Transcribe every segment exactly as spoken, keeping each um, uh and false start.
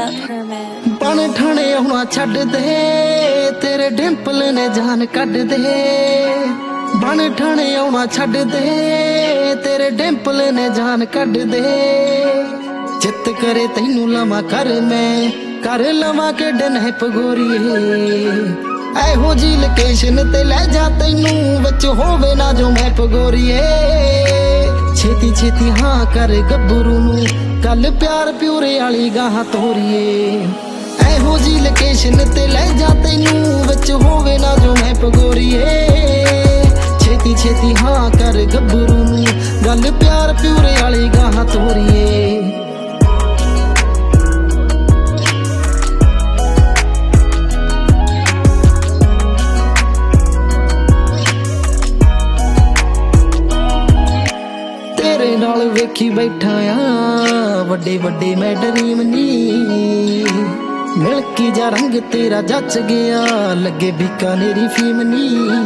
up, Herman. बन ठाणे आउणा छड्ड दे, तेरे डिंपल ने जान कड्ड दे। बन ठाणे आउणा छड्ड दे, तेरे डिंपल ने जान कड्ड दे। चित करे तैनू लवा कर मैं कर लवा के डनैप गोरीए। एहो जी लोकेशन ते लै जा तैनू विच होवे ना जो मैप गोरीए। छेती छेती हाँ कर गब्बरू नू गल प्यार प्यूरे आली गाह तोरीए। एहो जी लोकेशन ते लै जा तैनू विच होवे ना जो मैप गोरीए। छेती छेती हाँ कर गब्बरू नू गल प्यार प्यूरे आली गाह तोरीए। तेरे नाल वेखी बैठा आ वड्डे वड्डे मैं ड्रीम नी। मिलकी जा रंग तेरा जच गया लगे बीकानेरी फीम नी।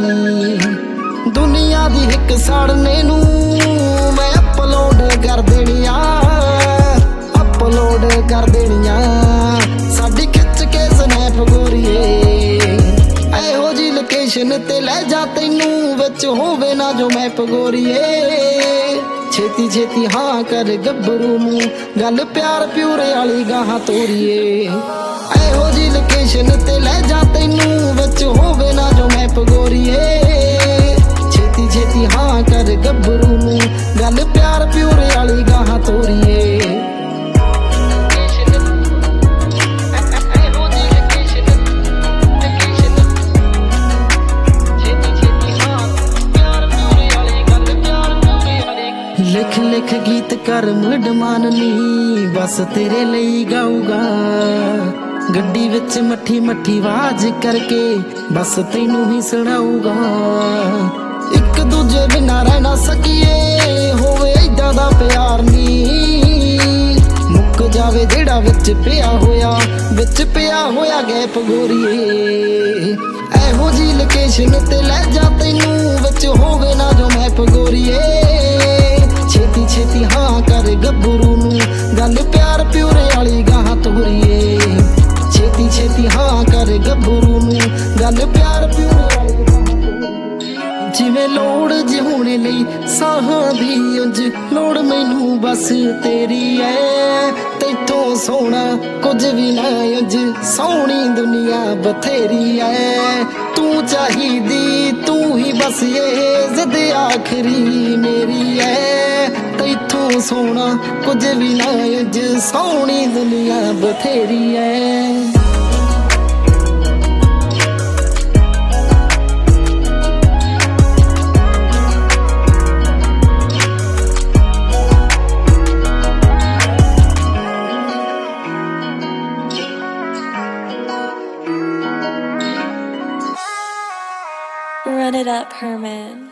दुनिया दी हिक साड़ने नू मैं अपलोड कर देनी आ अपलोड कर देनी आ साडी खिच के स्नैप गोरीए। एहो जी लोकेशन ते लै जा तैनू विच होवे ना जो मैप गोरीए। छेती छेती हाँ कर गब्बरू नू गल प्यार प्यूरे आली गाह तोरीए। एहो जी लोकेशन ते लै जा तैनू विच होवे ना जो मैप गोरीए। छेती छेती हाँ कर गब्बरू नू गल प्यार प्यूरे आली गाह तोरीए। लिख लिख गीत कर मुड माननी बस तेरे लिए गाऊगा। गड्डी विच मट्ठी मट्ठी आवाज करके बस तैनू ही सुनाऊगा। एक दूजे बिना रह ना सकीए होवे इदा दा प्यार नी। मुक जावे जेड़ा विच पिया होया विच पिया होया गैप गोरीए। एहो जी लोकेशन ते लै जा तैनू विच होवे ना जो मैप गोरीए। छेती छेती हाँ कर गब्बरू नू गल प्यार प्यूरे आली गाह तोरीए। छेती छेती हाँ कर गब्बरू नू गल प्यार प्यूरे आली गाह। जिवें लोड़ जे होने लई साहां दी उंज लोड़ मैनू बस तेरी है। तैथों सोहना कुछ भी ना उंज सोहनी दुनिया बथेरी है। तू चाहिदी तू ही बस ये जिद आखरी मेरी है। तैथों सोहना कुछ भी ना उंज सोहनी दुनिया बथेरी है। Run it up, Herman.